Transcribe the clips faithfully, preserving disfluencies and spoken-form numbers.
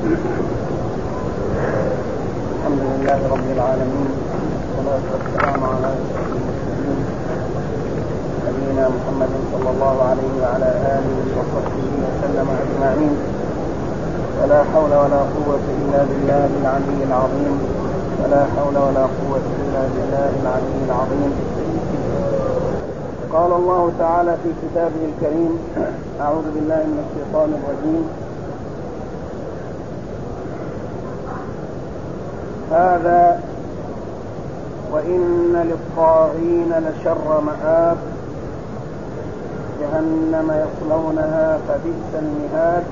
الحمد لله رب العالمين، والصلاة والسلام على أشرف المرسلين نبينا محمد صلى الله عليه وعلى آله وصحبه وسلم أجمعين. ولا حول ولا قوة إلا بالله العلي العظيم ولا حول ولا قوة إلا بالله العلي العظيم. قال الله تعالى في كتابه الكريم: أعوذ بالله من الشيطان الرجيم. هذا وإن للطاغين لشر مآب جهنم يصلونها فبئس المهاد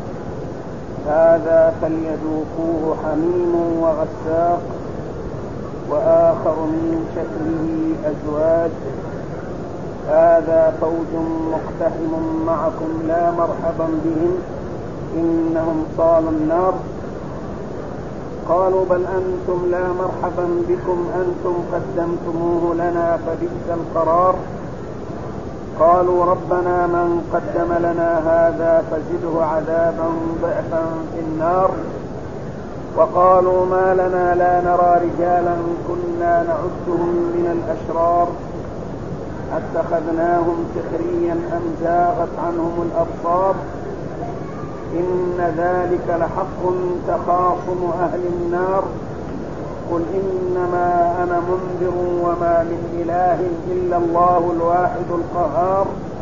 هذا فليذوقوه حميم وغساق وآخر من شكله أزواج هذا فوج مقتحم معكم لا مرحبا بهم إنهم صالوا النار قالوا بل أنتم لا مرحبا بكم أنتم قدمتموه لنا فبئس القرار قالوا ربنا من قدم لنا هذا فزده عذابا ضعفا في النار وقالوا ما لنا لا نرى رجالا كنا نعدهم من الأشرار اتخذناهم سخريا أم زاغت عنهم الأبصار إن ذلك لحق تخاصم أهل النار قل إنما أنا منذر وما من إله إلا الله الواحد القهار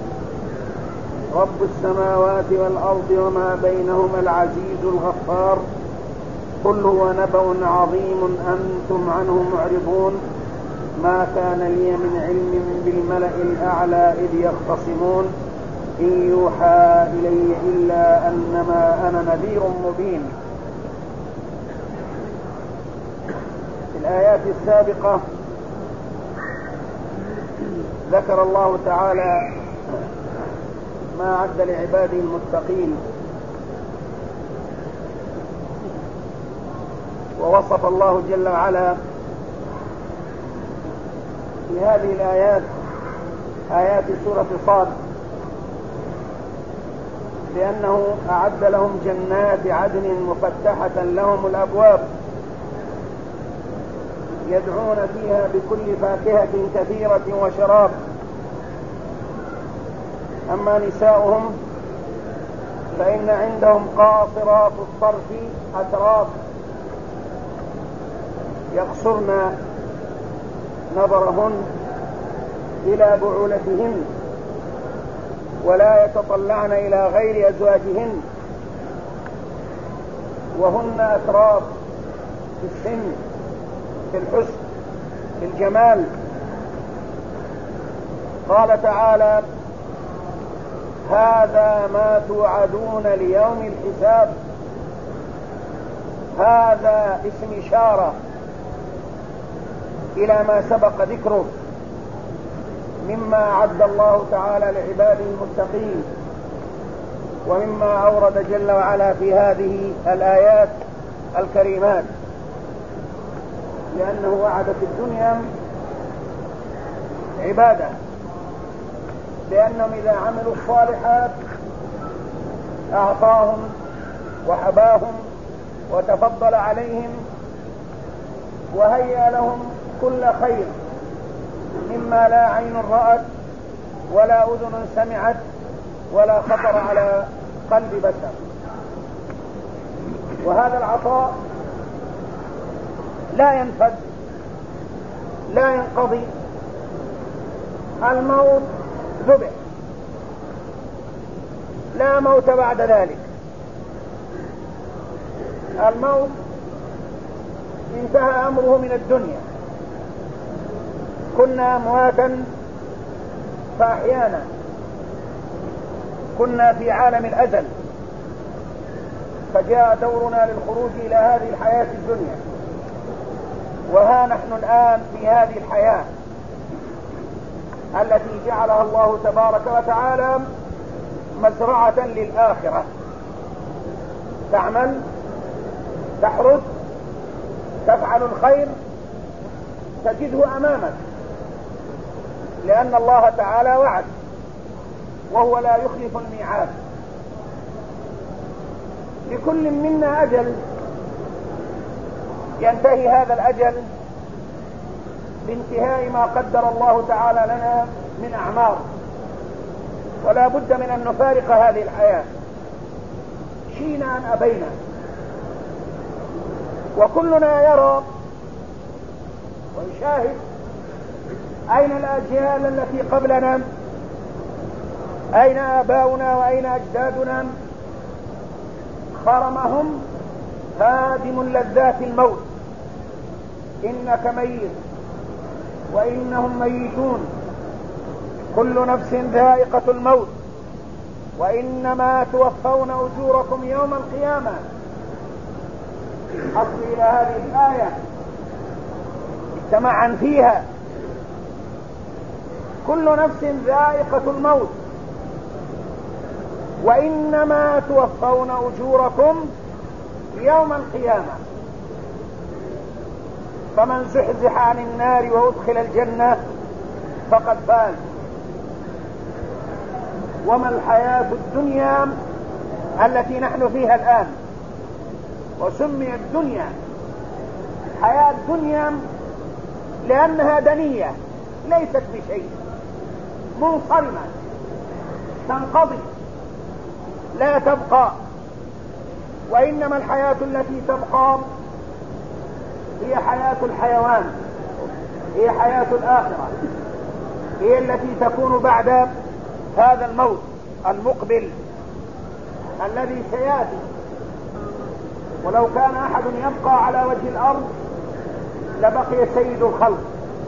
رب السماوات والأرض وما بينهما العزيز الغفار قل هو نبأ عظيم أنتم عنه معرضون ما كان لي من علم بالملأ الأعلى إذ يختصمون إن يوحى إلي إلا أنما أنا نذير مبين. في الآيات السابقة ذكر الله تعالى ما عد لعباده المتقين ووصف الله جل وعلا في هذه الآيات آيات سورة صاد بأنه أعد لهم جنات عدن مفتحة لهم الأبواب يدعون فيها بكل فاكهة كثيرة وشراب أما نساؤهم فإن عندهم قاصرات الطرف أتراف يقصرن نظرهن إلى بعولتهن ولا يتطلعن إلى غير أزواجهن وهن أتراف في السن في الحسن في الجمال. قال تعالى هذا ما توعدون ليوم الحساب هذا اسم إشارة إلى ما سبق ذكره مما أعد الله تعالى لعباده المتقين ومما أورد جل وعلا في هذه الآيات الكريمات لأنه وعد في الدنيا عبادة لأنهم إذا عملوا الصالحات أعطاهم وحباهم وتفضل عليهم وهيأ لهم كل خير مما لا عين رأت ولا أذن سمعت ولا خطر على قلب بشر. وهذا العطاء لا ينفد لا ينقضي. الموت ذبح لا موت بعد ذلك. الموت انتهى أمره من الدنيا كنا أمواتا فأحيانا كنا في عالم الأزل فجاء دورنا للخروج إلى هذه الحياة الدنيا وها نحن الآن في هذه الحياة التي جعلها الله تبارك وتعالى مزرعة للآخرة تعمل تحرث تفعل الخير تجده أمامك لأن الله تعالى وعد وهو لا يخلف الميعاد. لكل منا أجل ينتهي هذا الأجل بانتهاء ما قدر الله تعالى لنا من أعمار، ولا بد من أن نفارق هذه الحياة شئنا أم أبينا. وكلنا يرى ويشاهد أين الأجيال التي قبلنا، أين آباؤنا وأين أجدادنا، خرمهم هادم اللذات الموت. إنك ميت وإنهم ميتون، كل نفس ذائقة الموت، وإنما توفون أجوركم يوم القيامة. أصل إلى هذه الآية اجتمعا فيها كل نفس ذائقة الموت وإنما توفون أجوركم يوم القيامة. فمن زحزح عن النار وأدخل الجنة فقد فاز. وما الحياة الدنيا التي نحن فيها الآن، وسميت الدنيا حياة الدنيا لأنها دنية ليست بشيء، منصرمة تنقضي لا تبقى. وإنما الحياة التي تبقى هي حياة الحيوان، هي حياة الآخرة، هي التي تكون بعد هذا الموت المقبل الذي سيأتي. ولو كان أحد يبقى على وجه الأرض لبقي سيد الخلق،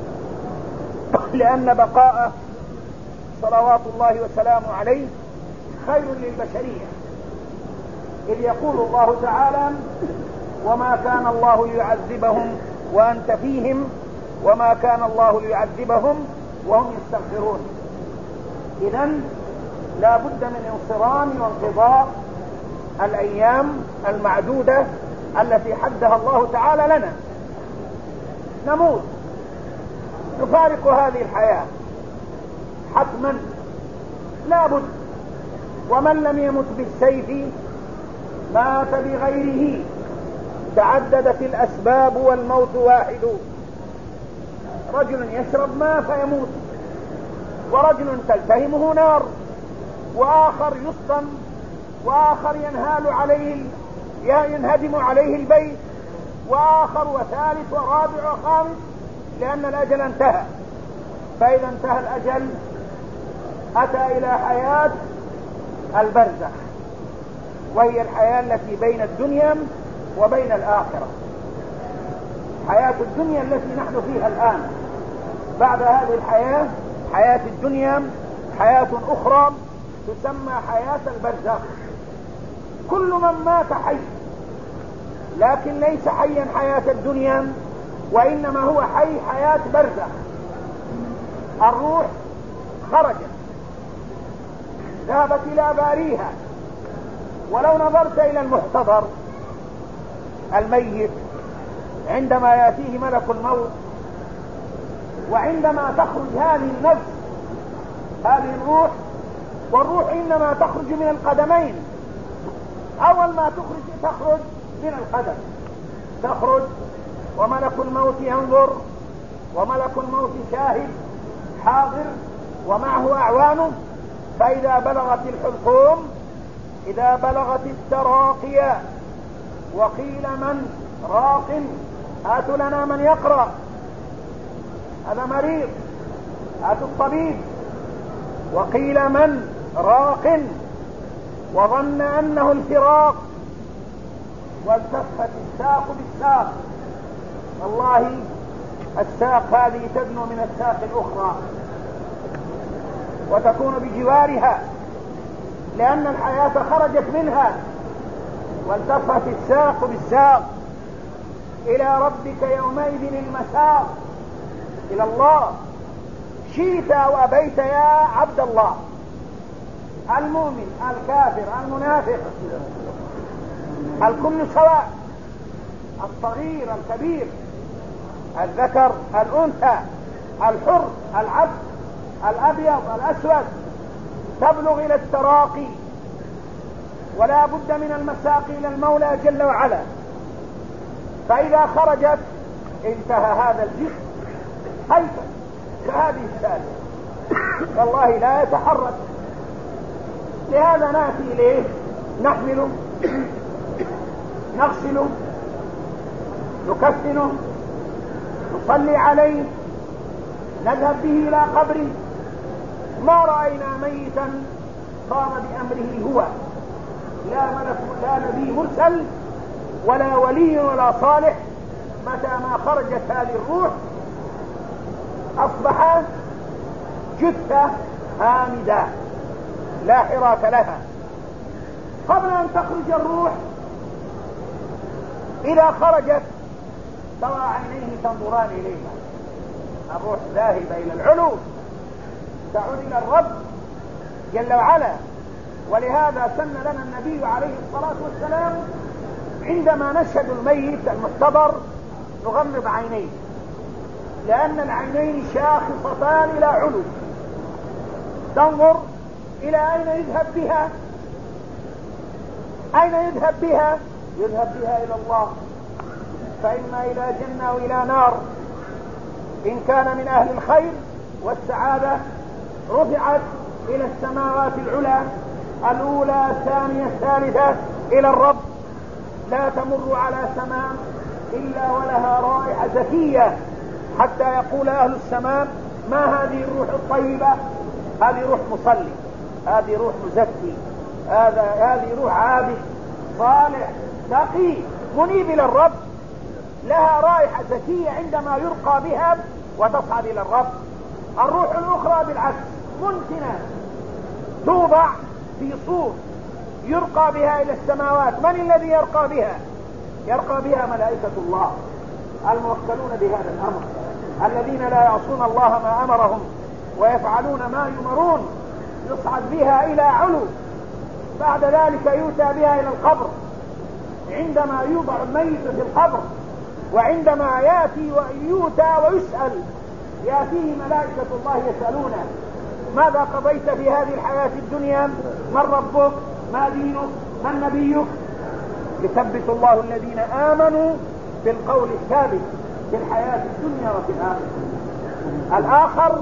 لأن بقاءه صلوات الله وسلامه عليه خير للبشرية. إذ يقول الله تعالى: وما كان الله ليعذبهم وأنت فيهم وما كان الله ليعذبهم وهم يستغفرون. إذن لا بد من انصرام وانقضاء الأيام المعدودة التي حدها الله تعالى لنا. نموت، نفارق هذه الحياة حتما لا بد. ومن لم يمت بالسيف مات بغيره. تعددت الأسباب والموت واحد. رجل يشرب ماء فيموت، ورجل تلتهمه نار، وآخر يسطن، وآخر ينهال عليه ينهدم عليه البيت، وآخر وثالث ورابع وخامس، لأن الأجل انتهى. فإذا انتهى الأجل أتى إلى حياة البرزخ، وهي الحياة التي بين الدنيا وبين الآخرة. حياة الدنيا التي نحن فيها الآن، بعد هذه الحياة حياة الدنيا حياة أخرى تسمى حياة البرزخ. كل من مات حي، لكن ليس حيا حياة الدنيا، وإنما هو حي حياة برزخ. الروح خرجت ذهبت إلى باريها. ولو نظرت إلى المحتضر الميت عندما يأتيه ملك الموت، وعندما تخرج هذه النفس هذه الروح، والروح إنما تخرج من القدمين. أول ما تخرج تخرج من القدم، تخرج وملك الموت ينظر، وملك الموت شاهد حاضر ومعه أعوانه. فإذا بلغت الحلقوم، إذا بلغت التراقية، وقيل من راق، هاتوا لنا من يقرأ، هذا مريض، هاتوا الطبيب. وقيل من راق، وظن أنه الفراق، والتفت الساق بالساق. والله الساق هذه تدنو من الساق الأخرى وتكون بجوارها، لأن الحياة خرجت منها. والتفت الساق بالساق. إلى ربك يومئذ المساق، إلى الله، شئت أو أبيت يا عبد الله. المؤمن، الكافر، المنافق، الكل سواء، الصغير، الكبير، الذكر، الأنثى، الحر، العبد، الأبيض، الأسود، تبلغ إلى التراقي. ولا بد من المساق إلى المولى جل وعلا. فإذا خرجت انتهى هذا الجسم هيكل كهذه الثالث والله لا يتحرك. لهذا نأتي إليه نحمله نغسله نكفنه نصلي عليه نذهب به إلى قبره. ما رأينا ميتا قام بأمره هو، لا ملك لا نبي مرسل ولا ولي ولا صالح. متى ما خرجت هذه الروح أصبح جثة هامدة لا حراك لها. قبل أن تخرج الروح إذا خرجت ترى عينيه تنظران إليها، الروح ذاهبة إلى العلو تعود إلى الرب جل وعلا. ولهذا سن لنا النبي عليه الصلاة والسلام عندما نشهد الميت المحتضر نغمض عينيه، لأن العينين شاخصتان إلى علو، تنظر إلى أين يذهب بها. أين يذهب بها؟ يذهب بها إلى الله، فإما إلى جنة أو إلى نار. إن كان من أهل الخير والسعادة رفعت إلى السماوات العلى الأولى الثانية الثالثة إلى الرب، لا تمر على سماء إلا ولها رائحة زكية حتى يقول أهل السماء ما هذه الروح الطيبة؟ هذه روح مصلي، هذه روح مزكي، هذا هذه روح عابد صالح تقي منيب إلى الرب، لها رائحة زكية عندما يرقى بها وتصعد إلى الرب. الروح الأخرى بالعكس منتنة توضع في صور يرقى بها إلى السماوات. من الذي يرقى بها؟ يرقى بها ملائكة الله الموكلون بهذا الأمر، الذين لا يعصون الله ما أمرهم ويفعلون ما يمرون. يصعد بها إلى علو، بعد ذلك يؤتى بها إلى القبر. عندما يوضع الميت في القبر وعندما يأتي ويؤتى ويسأل يأتيه ملائكة الله يسألونه ماذا قضيت في هذه الحياة الدنيا؟ من ربك؟ ما دينك؟ من نبيك؟ يثبت الله الذين آمنوا بالقول الثابت في الحياة الدنيا وفي الآخرة. الآخر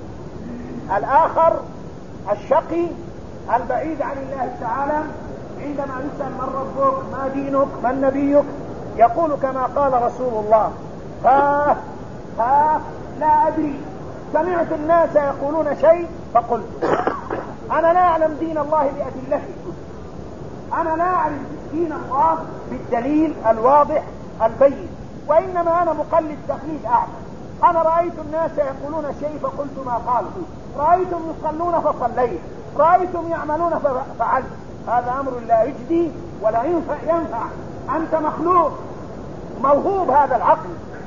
الآخر الشقي البعيد عن الله تعالى عندما يسأل من ربك؟ ما دينك؟ من نبيك؟ يقول كما قال رسول الله ها ها لا أدري، سمعت الناس يقولون شيء فقلت. أنا لا أعلم دين الله بأدلته، أنا لا أعرف دين الله بالدليل الواضح البين، وإنما أنا مقلد تقليد أعمى. أنا رأيت الناس يقولون شيء فقلت ما قالوا، رأيتم يصلون فصليت، رأيتم يعملون ففعلت. هذا أمر لا يجدي ولا ينفع ينفع. أنت مخلوق موهوب هذا العقل،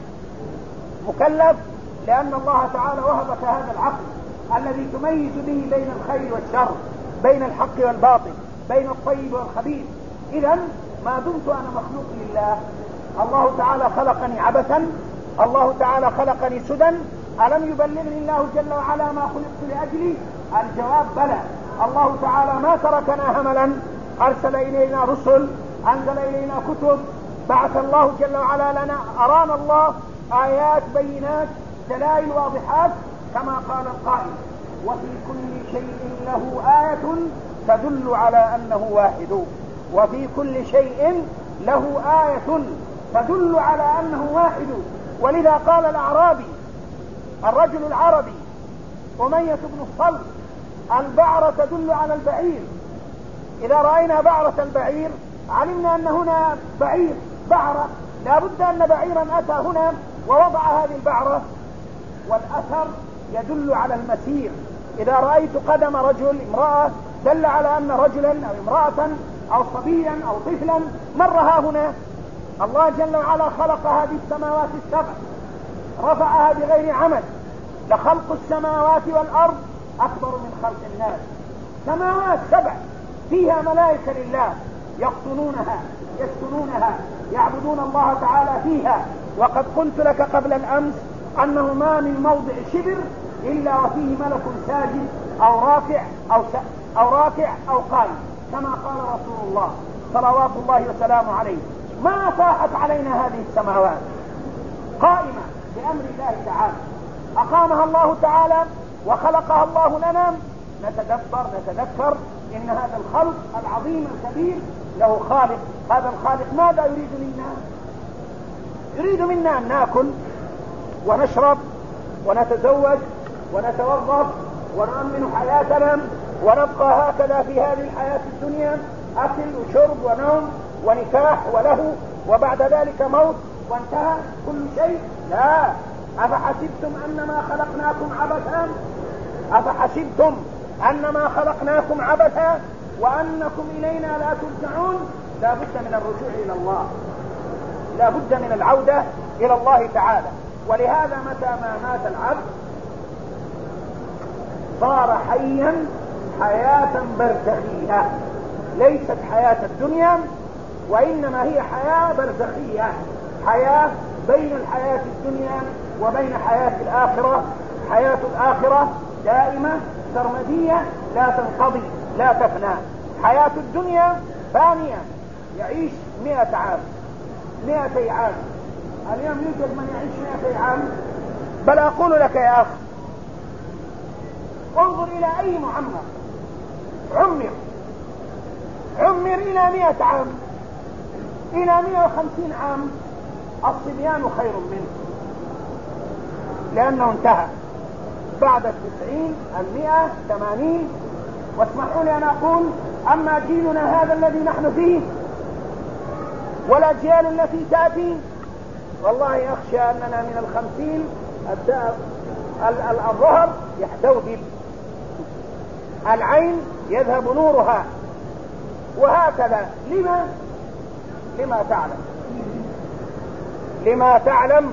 مكلف لأن الله تعالى وهبك هذا العقل الذي تميز به بين الخير والشر، بين الحق والباطل، بين الطيب والخبيث. إذن ما دمت أنا مخلوق لله، الله تعالى خلقني عبثا، الله تعالى خلقني سدى، ألم يبلغني الله جل وعلا ما خلقت لأجلي؟ الجواب بلى. الله تعالى ما تركنا هملا، أرسل إلينا رسل، أنزل إلينا كتب، بعث الله جل وعلا لنا، أرانا الله آيات بينات دلائل واضحات، كما قال القائل وفي كل شيء له آية تدل على أنه واحد. وفي كل شيء له آية تدل على أنه واحد. ولذا قال الأعرابي الرجل العربي أمية بن الصلت البعرة تدل على البعير. إذا رأينا بعرة البعير علمنا أن هنا بعير بعرة، لا بد أن بعيرا أتى هنا ووضع هذه البعرة. والأثر يدل على المسير. إذا رأيت قدم رجل امرأة دل على أن رجلا أو امرأة أو صبيا أو طفلا مرها هنا. الله جل وعلا خلق هذه السماوات السبع رفعها بغير عمد. لخلق السماوات والأرض أكبر من خلق الناس. سماوات سبع فيها ملائكة لله يقطنونها يسكنونها يعبدون الله تعالى فيها. وقد قلت لك قبل الأمس أنه ما من موضع شبر إلا وفيه ملك ساجد أو راكع أو, أو راكع أو قائم. كما قال رسول الله صلوات الله وسلامه عليه: ما صاحت علينا هذه السماوات قائمة بأمر الله تعالى، أقامها الله تعالى وخلقها الله لنا، نتدبر نتذكر إن هذا الخلق العظيم الكبير له خالق. هذا الخالق ماذا يريد منا؟ يريد منا أن نأكل ونشرب ونتزوج ونتوظف ونؤمن حياتنا ونبقى هكذا في هذه الحياة الدنيا، أكل وشرب ونوم ونكاح وله، وبعد ذلك موت وانتهى كل شيء. لا، أفحسبتم أنما خلقناكم عبثا أفحسبتم أنما خلقناكم عبثا وأنكم إلينا لا ترجعون. لا بد من الرجوع إلى الله، لا بد من العودة إلى الله تعالى. ولهذا متى ما مات العبد صار حيا حياة برزخية، ليست حياة الدنيا وإنما هي حياة برزخية، حياة بين الحياة الدنيا وبين حياة الآخرة. حياة الآخرة دائمة سرمدية لا تنقضي لا تفنى. حياة الدنيا فانية، يعيش مئة عام مئتي عام. اليوم يوجد من يعيش مئتي عام؟ بل أقول لك يا أخ، انظر إلى أي معمر عمر عمر إلى مئة عام، إلى مئة وخمسين عام، الصبيان خير منه، لأنه انتهى بعد التسعين المئة ثمانين. واسمحوا لي أن أقول: أما جيلنا هذا الذي نحن فيه والأجيال التي تأتي، والله أخشى أننا من الخمسين الظهر يحدودب، العين يذهب نورها، وهكذا. لما لما تعلم لما تعلم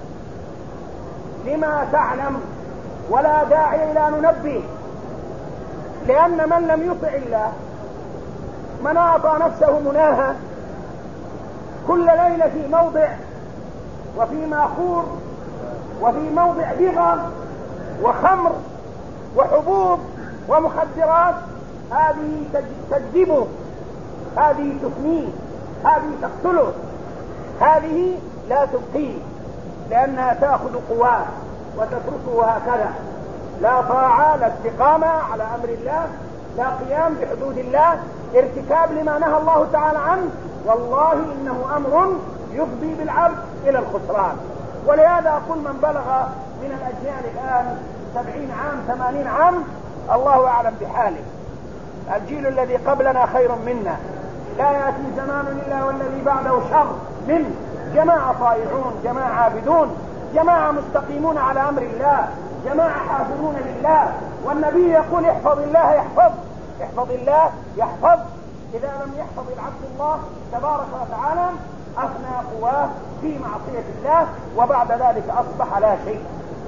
لما تعلم ولا داعي إلى ننبه، لأن من لم يطع الله، من أعطى نفسه مناها كل ليلة في موضع وفي ماخور وفي موضع بغى وخمر وحبوب ومخدرات، هذه تجذبه، هذه تفنيه، هذه تقتله، هذه لا تبقيه، لأنها تأخذ قواه وتتركه هكذا، لا طاعة، لا استقامة على أمر الله، لا قيام بحدود الله، ارتكاب لما نهى الله تعالى عنه. والله إنه أمر يفضي بالعبد إلى الخسران. ولهذا أقول: من بلغ من الأجيال الآن سبعين عام ثمانين عام الله أعلم بحاله. الجيل الذي قبلنا خير منا، لا يأتي زمان إلا والذي بعده شر منه. جماعة طائعون، جماعة عابدون، جماعة مستقيمون على أمر الله، جماعة حافظون لله. والنبي يقول: احفظ الله يحفظ احفظ الله يحفظ. إذا لم يحفظ العبد الله تبارك وتعالى أفنى قواه في معصية الله، وبعد ذلك أصبح لا شيء.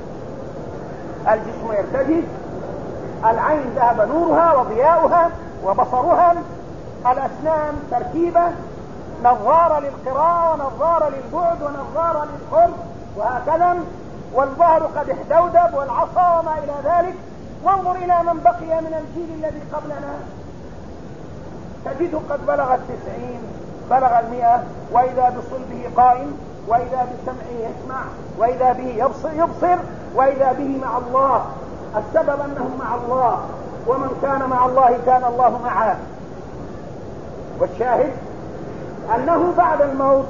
الجسم يرتجف، العين ذهب نورها وضياؤها وبصرها، الأسنان تركيبة، نظارة للقراءة ونظارة للبعد ونظارة للقرب وهكذا، والظهر قد احدودب والعصا وما إلى ذلك. وانظر إلى من بقي من الجيل الذي قبلنا، تجده قد بلغ التسعين، بلغ المئة، وإذا بصلبه قائم، وإذا بسمعه يسمع، وإذا به يبصر, يبصر وإذا به مع الله. السبب أنهم مع الله، ومن كان مع الله كان الله معه. والشاهد أنه بعد الموت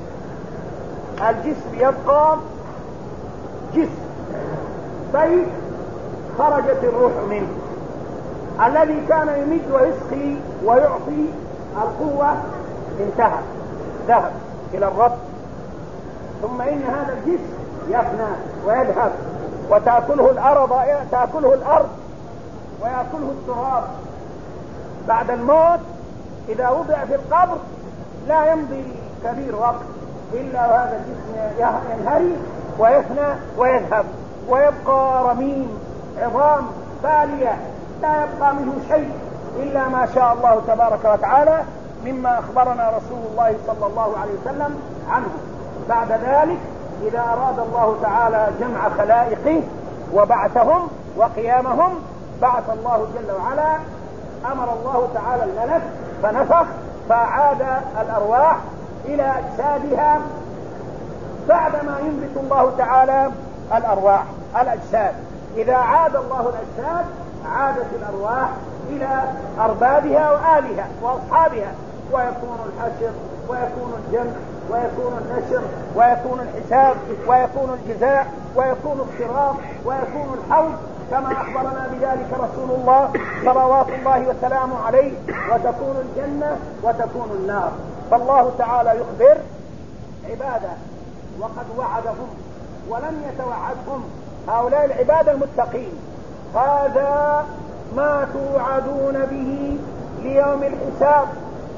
الجسم يبقى جسم بيت خرجت الروح منه. الذي كان يمد ويسقي ويعطي القوة انتهى، ذهب إلى الرب. ثم إن هذا الجسم يفنى ويذهب، وتأكله الأرض تأكله الأرض ويأكله التراب. بعد الموت إذا وضع في القبر لا يمضي كبير وقت إلا وهذا الجسم ينهري ويفنى ويذهب، ويبقى رميم عظام بالية، لا يبقى منه شيء إلا ما شاء الله تبارك وتعالى مما أخبرنا رسول الله صلى الله عليه وسلم عنه. بعد ذلك إذا أراد الله تعالى جمع خلائقه وبعثهم وقيامهم، بعث الله جل وعلا أمر الله تعالى الملك فنفخ فعاد الأرواح إلى أجسادها بعدما ينبت الله تعالى الأرواح الأجساد. إذا عاد الله الأجساد عادت الأرواح إلى أربابها وآلها وأصحابها، ويكون الحشر ويكون الجمع ويكون النشر ويكون الحساب ويكون الجزاء ويكون الصراط ويكون الحوض كما أخبرنا بذلك رسول الله صلوات الله وسلامه عليه، وتكون الجنة وتكون النار. فالله تعالى يخبر عباده وقد وعدهم ولم يتوعدهم هؤلاء العباد المتقين: هذا ما توعدون به ليوم الحساب،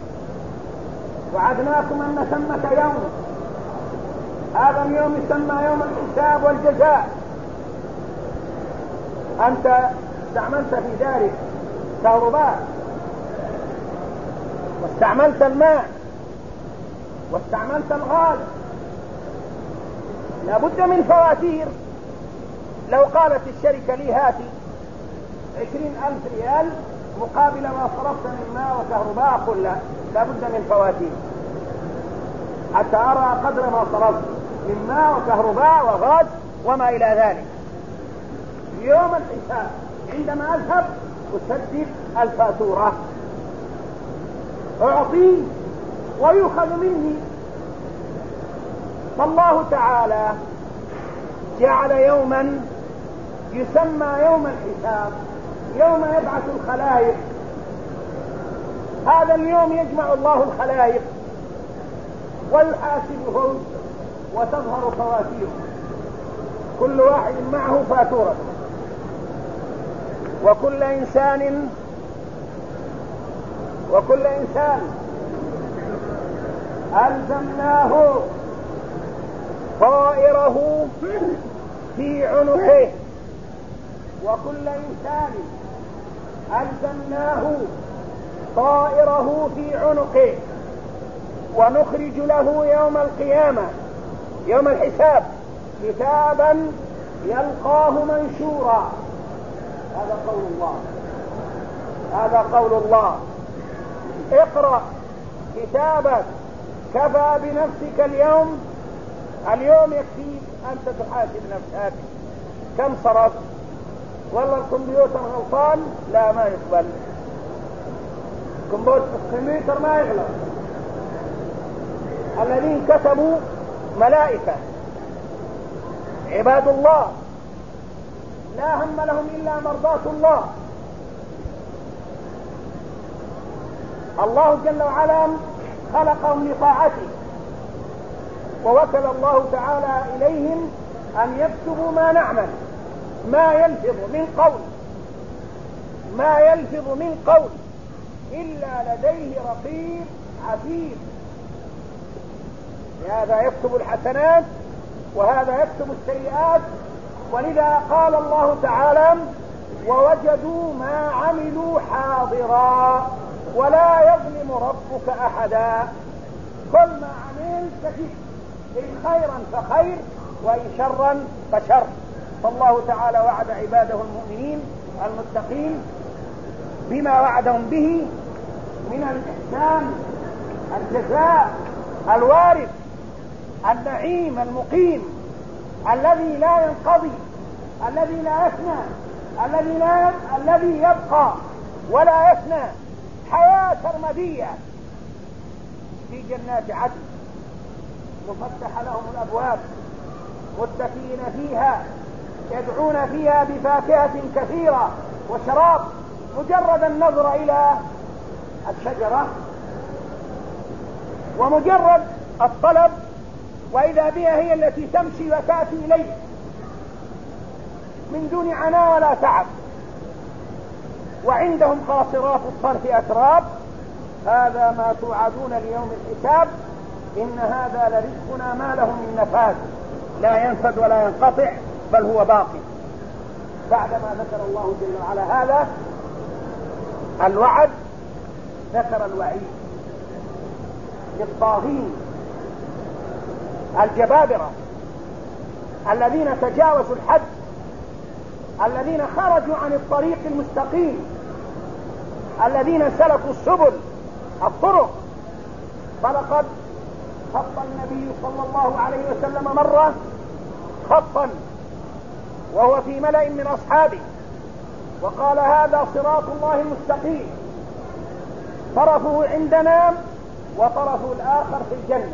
وعدناكم أن ثمة يوم، هذا اليوم يسمى يوم الحساب والجزاء. أنت استعملت في ذلك كهرباء، واستعملت الماء، واستعملت الغاز، لابد من فواتير. لو قالت الشركة لي هاتي عشرين ألف ريال مقابل ما صرفت من ماء وكهرباء، أقول لا، لابد من فواتير حتى أرى قدر ما صرفت من ماء وكهرباء وغاز وما إلى ذلك. يوم الحساب عندما أذهب أسدد الفاتورة، أعطيه ويؤخذ مني. فالله تعالى جعل يوما يسمى يوم الحساب، يوم يبعث الخلائق. هذا اليوم يجمع الله الخلائق ويحاسبهم وتظهر فواتيرهم، كل واحد معه فاتورة، وكل إنسان وكل إنسان ألزمناه طائره في عنقه، وكل إنسان ألزمناه طائره في عنقه، ونخرج له يوم القيامة يوم الحساب كتابا يلقاه منشورا. هذا قول الله، هذا قول الله: اقرأ كتابك كفى بنفسك اليوم اليوم يكفيك أنت تحاسب نفسك كم صرفت. والله الكمبيوتر غلطان، لا ما يقبل، الكمبيوتر ما يغلط. الذين كتبوا ملائكة عباد الله لا هم لهم إلا مرضاة الله. الله جل وعلا خلقهم لطاعته، ووكل الله تعالى إليهم أن يكتبوا ما نعمل، ما يلفظ من قول ما يلفظ من قول إلا لديه رقيب عتيد. هذا يكتب الحسنات وهذا يكتب السيئات. ولذا قال الله تعالى: ووجدوا ما عملوا حاضرا ولا يظلم ربك أحدا. كل ما عملت كتب، إن خيرا فخير وإن شرا فشر. فالله تعالى وعد عباده المؤمنين المتقين بما وعدهم به من الإحسان، الجزاء الوارد، النعيم المقيم الذي لا ينقضي، الذي لا يفنى، الذي لا الذي يبقى ولا يفنى، حياة سرمدية في جنات عدن مفتح لهم الأبواب متكئين فيها يدعون فيها بفاكهة كثيرة وشراب. مجرد النظر إلى الشجرة ومجرد الطلب وإذا بها هي التي تمشي وتأتي إليه من دون عناء ولا تعب. وعندهم قاصرات الطرف أتراب. هذا ما توعدون ليوم الحساب، إن هذا لرزقنا ما له من نفاذ، لا ينفد ولا ينقطع بل هو باقي. بعدما ذكر الله جل وعلا هذا الوعد ذكر الوعيد للطاغين الجبابرة الذين تجاوزوا الحد، الذين خرجوا عن الطريق المستقيم، الذين سلكوا السبل الطرق. فلقد خط النبي صلى الله عليه وسلم مرة خطا وهو في ملأ من أصحابه وقال: هذا صراط الله المستقيم، طرفه عندنا وطرفه الآخر في الجنة.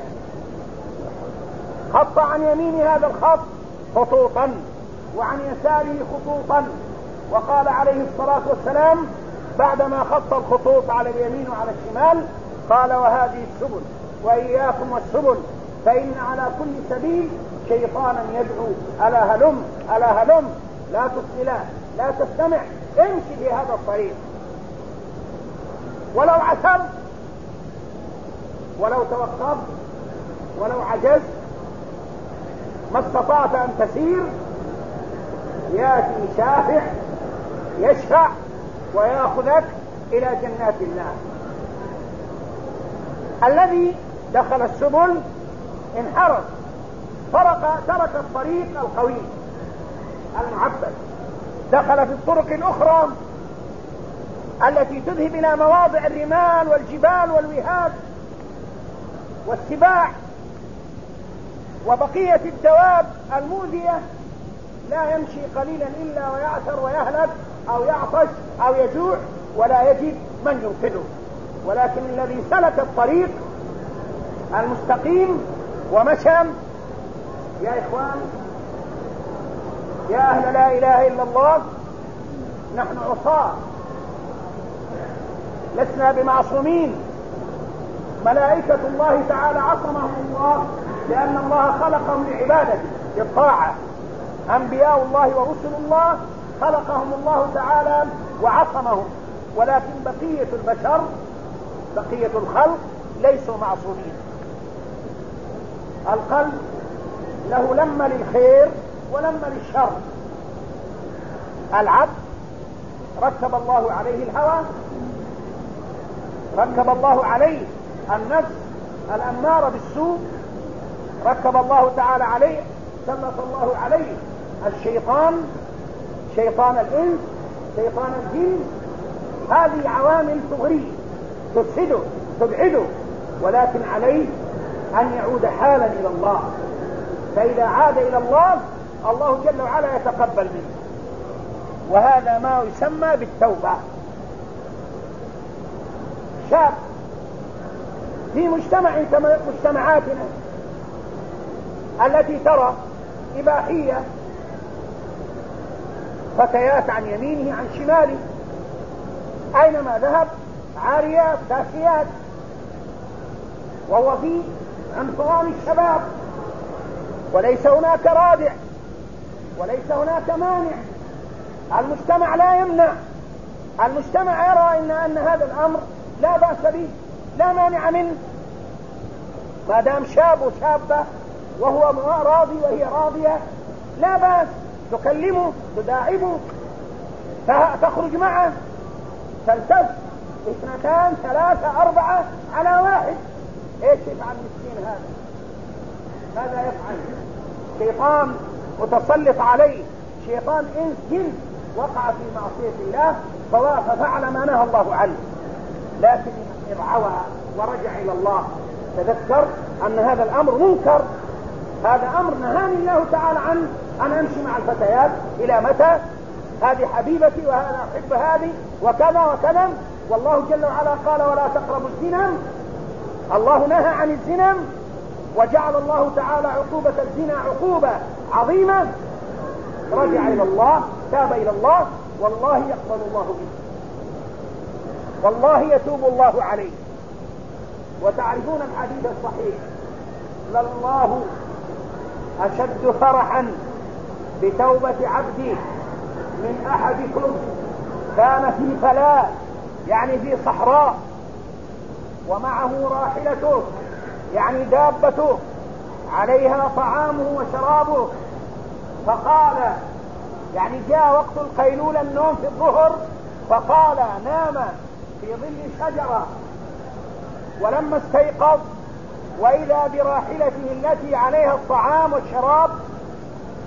خط عن يمين هذا الخط خطوطا وعن يساره خطوطا، وقال عليه الصلاة والسلام بعدما خط الخطوط على اليمين وعلى الشمال قال: وهذه السبل وإياكم والسبل، فإن على كل سبيل شيطانا يدعو، ألا هلم ألا هلم، لا تسئلا لا تستمع، امشي في هذا الطريق، ولو عثرت ولو توقفت ولو عجزت ما استطعت أن تسير يأتي شافع يشفع ويأخذك إلى جنات الله. الذي دخل السبل انحرف، فرق ترك الطريق القوي المعبد، دخل في الطرق الأخرى التي تذهب إلى مواضع الرمال والجبال والوهاد والسباع وبقية الدواب المؤذية، لا يمشي قليلا إلا ويعثر ويهلك أو يعطش أو يجوع ولا يجد من ينقذه. ولكن الذي سلك الطريق المستقيم ومشى، يا إخوان يا أهل لا إله إلا الله، نحن عصاة لسنا بمعصومين، ملائكة الله تعالى عصمهم الله لأن الله خلقهم لعبادته بالطاعة. أنبياء الله ورسل الله خلقهم الله تعالى وعصمهم، ولكن بقية البشر بقية الخلق ليسوا معصومين. القلب له لمة للخير ولمة للشر. العبد ركب الله عليه الهوى، ركب الله عليه النفس الأمارة بالسوء، ركب الله تعالى عليه سلط الله عليه الشيطان، شيطان الإنس، شيطان الجن. هذه عوامل تغريه تفسده تبعده، ولكن عليه أن يعود حالا إلى الله. فإذا عاد إلى الله الله جل وعلا يتقبل منه، وهذا ما يسمى بالتوبة. شاب في مجتمع مجتمعاتنا التي ترى إباحية، فتيات عن يمينه عن شماله، أينما ذهب عاريات كاسيات، وهو في عنفوان الشباب، وليس هناك رادع وليس هناك مانع. المجتمع لا يمنع، المجتمع يرى إن, أن هذا الأمر لا بأس به، لا مانع منه، ما دام شاب وشابة وهو راضي وهي راضية لا بأس، تكلمه تداعبه تخرج معه، تلتف اثنتان ثلاثة أربعة على واحد. ايش يفعل المسكين هذا؟ ماذا يفعل؟ شيطان متسلط عليه، شيطان انس جن وقع في معصية الله ففعل ما نهى الله عنه. لكن إذ عوى ورجع إلى الله تذكر أن هذا الأمر منكر، هذا أمر نهاني الله تعالى عنه، أن أمشي مع الفتيات إلى متى؟ هذه حبيبتي وهذا أحب هذه وكذا وكذا، والله جل وعلا قال: ولا تقربوا الزنا. الله نهى عن الزنا، وجعل الله تعالى عقوبة الزنا عقوبة عظيمة. رجع إلى الله، تاب إلى الله، والله يقبل الله به، والله يتوب الله عليه. وتعرفون الحديث الصحيح: لله أشد فرحا بتوبة عبده من أحدكم كان في فلاة، يعني في صحراء، ومعه راحلته يعني دابته، عليها طعامه وشرابه، فقال يعني جاء وقت القيلولة النوم في الظهر، فقال نام في ظل شجرة، ولما استيقظ وإذا براحلته التي عليها الطعام والشراب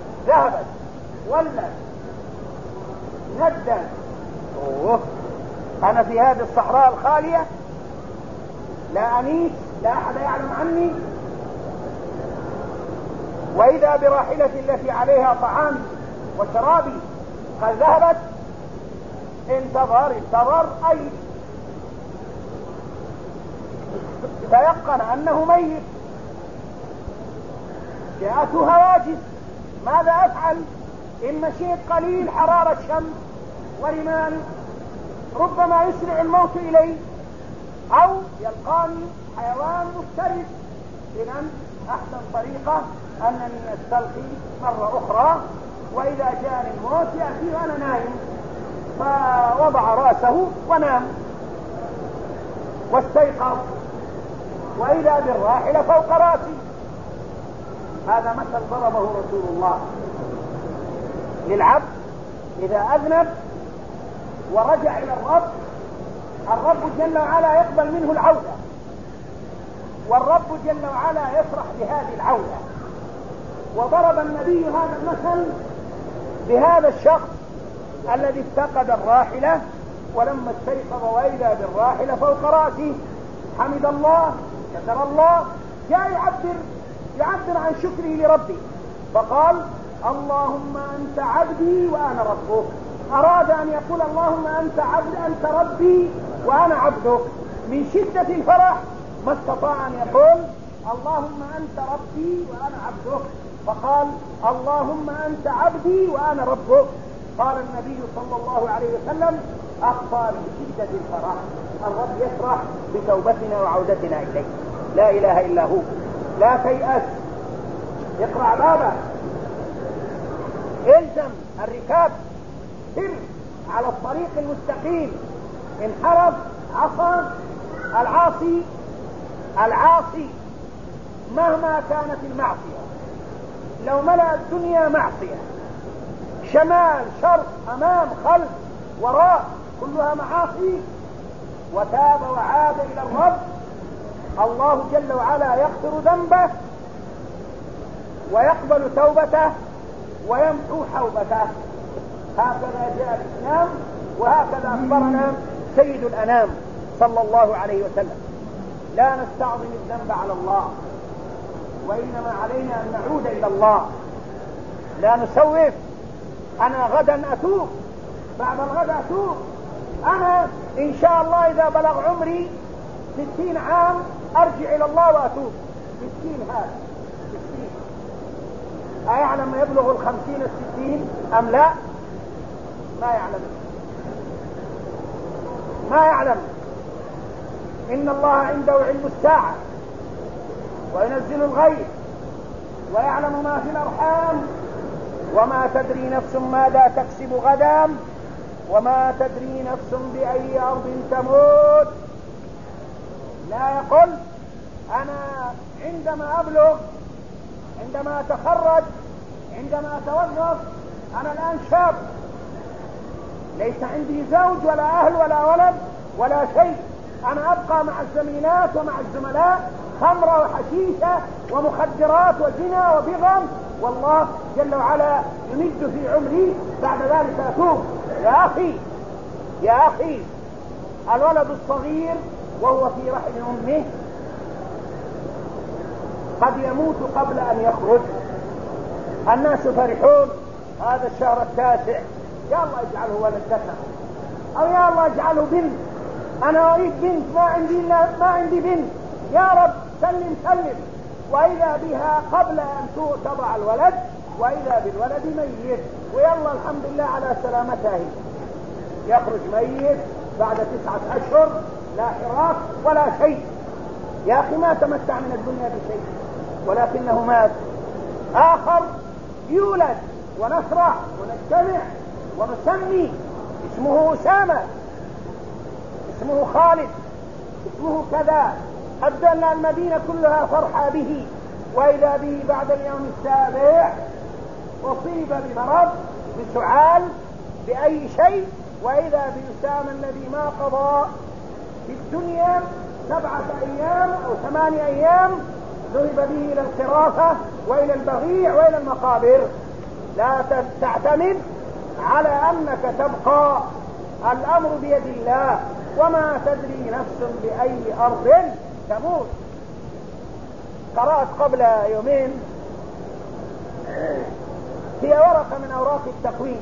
ذهبت ولت ندى. أوه أنا في هذه الصحراء الخالية لا أنيس، لا أحد يعلم عني، وإذا براحلتي التي عليها طعامي وشرابي قد ذهبت. انتظر انتظر أي تيقن أنه ميت. جاءته هواجس، ماذا أفعل؟ إن مشيت قليل حرارة شمس ورمال ربما يسرع الموت إلي، أو يلقاني حيوان مفترس. إذن أحسن طريقة أنني أستلقي مرة أخرى، وإذا جاءني الموت يأتي وأنا نايم. فوضع رأسه ونام واستيقظ، وإذا بالراحلة فوق رأسي. هذا مثل ضربه رسول الله للعبد إذا أذنب ورجع إلى الرب، الرب جل وعلا يقبل منه العودة، والرب جل وعلا يفرح بهذه العودة. وضرب النبي هذا المثل بهذا الشخص الذي افتقد الراحلة، ولما استيقظ وإذا بالراحلة فوق رأسه حمد الله، شكر الله، جاء يعبر يعبر عن شكره لربه، فقال اللهم أنت عبدي وأنا ربك. أراد أن يقول اللهم أنت عبد أنت ربي وأنا عبدك. من شدة الفرح ما استطاع أن يقول اللهم أنت ربي وأنا عبدك، فقال اللهم أنت عبدي وأنا ربك. قال النبي صلى الله عليه وسلم أخفى من شدة الفرح. الرب يفرح بتوبتنا وعودتنا إليه، لا إله إلا هو. لا تيأس، اقرع بابه، الزم الركاب، سر على الطريق المستقيم. انحرف عصى العاصي العاصي مهما كانت المعصية، لو ملأ الدنيا معصية، شمال شرق أمام خلف وراء كلها معاصي، وتاب وعاد إلى الرب، الله جل وعلا يغفر ذنبه ويقبل توبته ويمحو حوبته. هكذا جاء الإسلام، وهكذا أخبرنا سيد الأنام صلى الله عليه وسلم. لا نستعظم الذنب على الله، وإنما علينا أن نعود إلى الله. لا نسوف أنا غدا أتوب، بعد الغد أتوب، أنا إن شاء الله إذا بلغ عمري ستين عام أرجع إلى الله وأتوب. ستين هذا ستين، أيعلم يبلغ الخمسين الستين أم لا؟ ما يعلم، ما يعلم. إن الله عنده علم الساعة وينزل الغيث ويعلم ما في الأرحام، وما تدري نفس ماذا تكسب غدا، وما تدري نفس بأي أرض تموت. لا يقول أنا عندما أبلغ، عندما أتخرج، عندما أتوظف، أنا الآن شاب، ليس عندي زوج ولا أهل ولا ولد ولا شيء، أنا أبقى مع الزميلات ومع الزملاء، خمرة وحشيشة ومخدرات وزنا وبغم، والله جل وعلا يمد في عمري، بعد ذلك أتوب. يا أخي يا أخي الولد الصغير وهو في رحم أمه قد يموت قبل أن يخرج. الناس فرحون هذا الشهر التاسع، يا الله اجعله ولد ذكر، أو يا الله اجعله بنت، أنا أريد بنت، ما عندي ما عندي بنت، يا رب سلم سلم. وإذا بها قبل أن تضع الولد، وإذا بالولد ميت، ويلا الحمد لله على سلامته. يخرج ميت بعد تسعة أشهر، لا حراك ولا شيء. يا أخي ما تمتع من الدنيا بشيء، ولكنه مات. آخر يولد ونفرح ونجتمع ونسمي، اسمه أسامة، اسمه خالد، اسمه كذا، أبدو أن المدينة كلها فرحة به. وإذا به بعد اليوم السابع أصيب بمرض، بسعال، بأي شيء، وإذا بأسامة الذي ما قضى في الدنيا سبعة أيام أو ثمانية أيام ذهب به إلى القرافة وإلى البغيع وإلى المقابر. لا تعتمد على أنك تبقى الأمر بيد الله، وما تدري نفس بأي أرض تموت. قرأت قبل يومين في ورقة من أوراق التقويم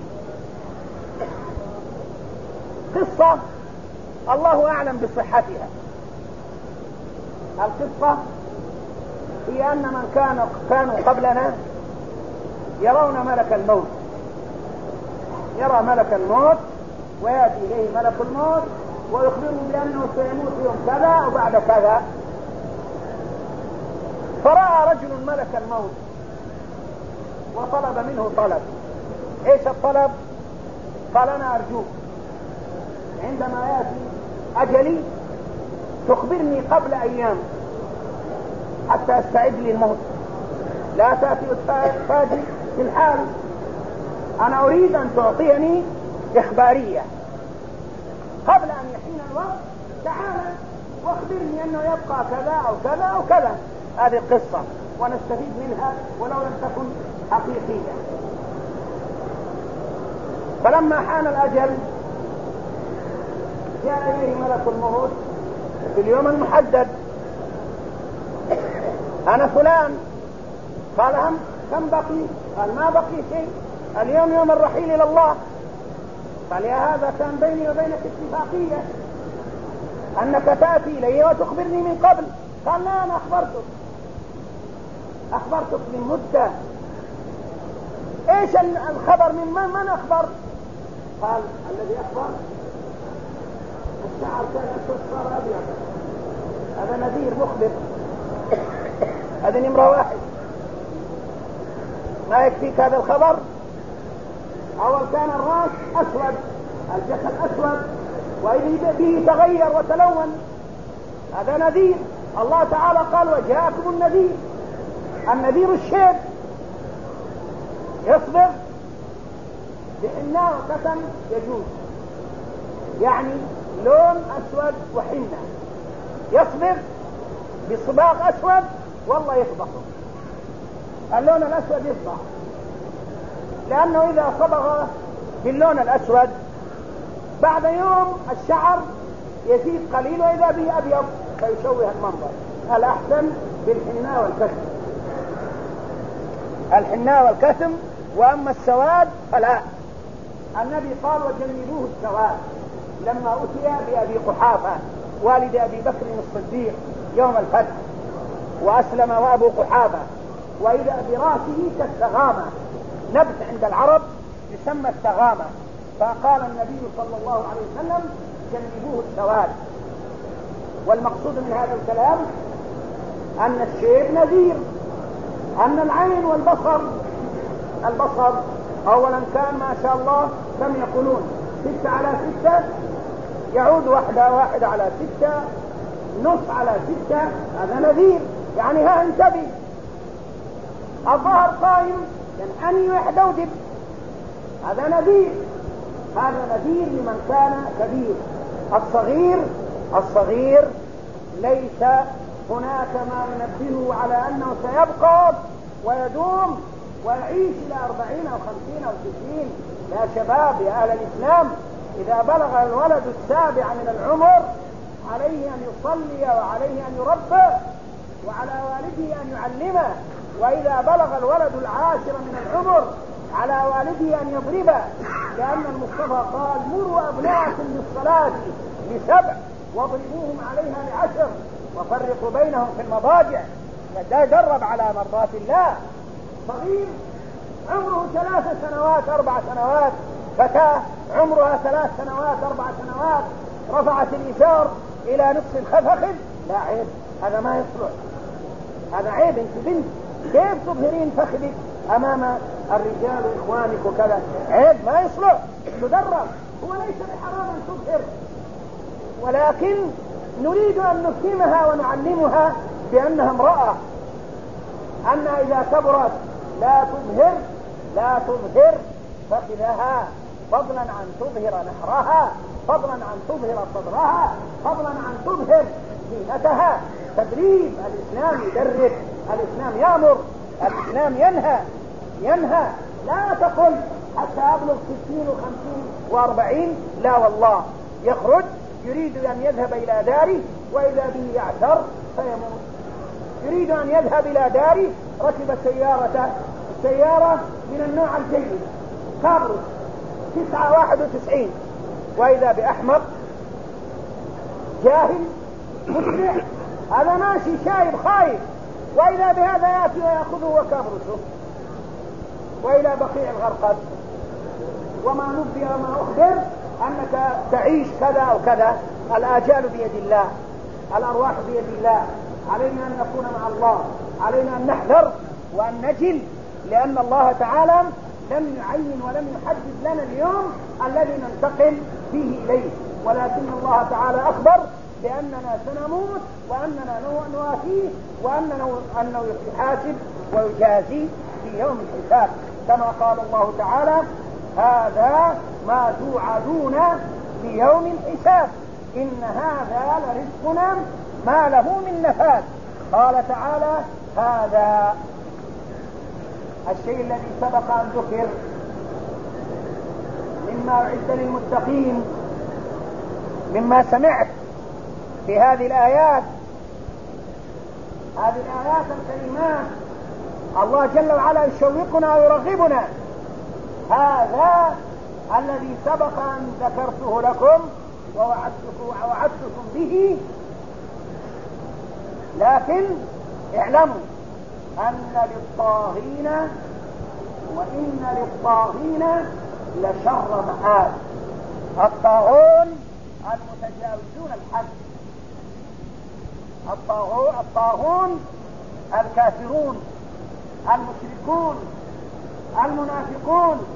قصة الله أعلم بصحتها. القصة هي أن من كان كانوا قبلنا يرون ملك الموت، يرى ملك الموت ويأتي إليه ملك الموت ويخبره بأنه سيموت يوم كذا أو بعد كذا. فرأى رجل ملك الموت وطلب منه طلب. ايش الطلب؟ قال انا ارجوك عندما يأتي اجلي تخبرني قبل ايام حتى استعد للموت، لا تأتي فاجئ في الحال. انا اريد ان تعطيني اخبارية قبل ان يحين الوقت، تعال واخبرني انه يبقى كذا او كذا او كذا. هذه القصة ونستفيد منها ولو لم تكن حقيقية. فلما حان الأجل جاء إليه ملك الموت في اليوم المحدد. أنا فلان. قال هم كم بقي؟ قال ما بقي شيء، اليوم يوم الرحيل إلى الله. قال يا هذا كان بيني وبينك اتفاقية أنك تأتي إلي وتخبرني من قبل. قال لا، أنا أخبرتك أخبرتك من مدة. إيش الخبر؟ من من, من أخبر؟ قال الذي أخبر الشعر كان أسود صار أبيض. هذا نذير مخبر، هذا نمرة واحد. ما يكفيك هذا الخبر؟ أول كان الرأس أسود، الجسد أسود، وإذا به تغير وتلون. هذا نذير. الله تعالى قال وجاءكم النذير. النذير الشيب يصبغ بحناء وكتم يجوز، يعني لون أسود وحنة. يصبغ بصباغ أسود والله يصبغه. اللون الأسود يصبغ لأنه إذا صبغ باللون الأسود بعد يوم الشعر يزيد قليل وإذا به أبيض فيشوه المنظر. الأحسن بالحناء والكتم، الحناء والكتم. وأما السواد فلا. النبي قال وجنبوه السواد لما أتي بأبي قحافة والد أبي بكر الصديق يوم الفتح وأسلم وأبو قحافة، وإذا براسه كالسغامة، نبت عند العرب يسمى السغامة. فقال النبي صلى الله عليه وسلم جنبوه السواد. والمقصود من هذا الكلام أن الشيب نذير، أن العين والبصر، البصر أولا كان ما شاء الله كم يقولون ستة على ستة، يعود واحدة واحدة على ستة، نص على ستة. هذا نذير، يعني ها انتبه. الظهر قائم ينحني ويحدودب، هذا نذير. هذا نذير لمن كان كبير. الصغير الصغير ليس هناك ما ينبهه على أنه سيبقى ويدوم ويعيش إلى أربعين أو خمسين أو ستين. يا شباب يا أهل الإسلام، إذا بلغ الولد السابع من العمر عليه أن يصلي وعليه أن يربى وعلى والده أن يعلمه. وإذا بلغ الولد العاشر من العمر على والده أن يضربه، لأن المصطفى قال مروا أبناءكم بالصلاة لسبع واضربوهم عليها لعشر وفرقوا بينهم في المضاجع. فده جرب على مرضات الله. صغير عمره ثلاث سنوات أربع سنوات، فتاة عمرها ثلاث سنوات أربع سنوات رفعت الإزار إلى نصف الخفخذ، لا عيب، هذا ما يصلح، هذا عيب. انت بنت كيف تظهرين فخذك أمام الرجال وإخوانك وكذا؟ عيب، ما يصلح، تدرب. هو ليس بحرام أن تظهر، ولكن نريد أن نفهمها ونعلمها بأنها امرأة، أنها إذا كبرت لا تظهر لا تظهر فخذها، فضلا عن تظهر نحرها، فضلا عن تظهر صدرها، فضلا عن تظهر زينتها. تدريب. الإسلام يدرب، الإسلام يأمر، الإسلام ينهى ينهى لا تقل حتى أبلغ ستين وخمسين وأربعين، لا والله، يخرج يريد أن يذهب إلى داره وإذا به يعثر فيموت. يريد أن يذهب إلى داره، ركب سيارة سيارة من النوع الجيد كابروس تسعة واحد وتسعين، وإذا بأحمق جاهل مسرع، هذا ماشي شايب خايف، وإذا بهذا يأتي ويأخذه وكابروسه وإلى بقيع الغرقد، وما نبي وما أخبر أنك تعيش كذا أو كذا. الآجال بيد الله، الأرواح بيد الله، علينا أن نكون مع الله، علينا أن نحذر وأن نجل، لأن الله تعالى لم يعين ولم يحدد لنا اليوم الذي ننتقل فيه إليه، ولكن الله تعالى أخبر بأننا سنموت وأننا نوافيه وأنه يحاسب ويجازي في يوم الحساب، كما قال الله تعالى: هذا ما توعدون ليوم الحساب، إن هذا لرزقنا ما له من نفاد. قال تعالى: هذا الشيء الذي سبق أن ذكر مما أعد للمتقين، مما سمعت في هذه الآيات هذه الآيات الكريمات، الله جل وعلا يشوقنا ويرغبنا. هذا الذي سبق أن ذكرته لكم ووعدتكم, ووعدتكم به، لكن اعلموا أن للطاغين وإن للطاغين لشر مآب. الطاغون المتجاوزون الحد، الطاغون الكافرون المشركون المنافقون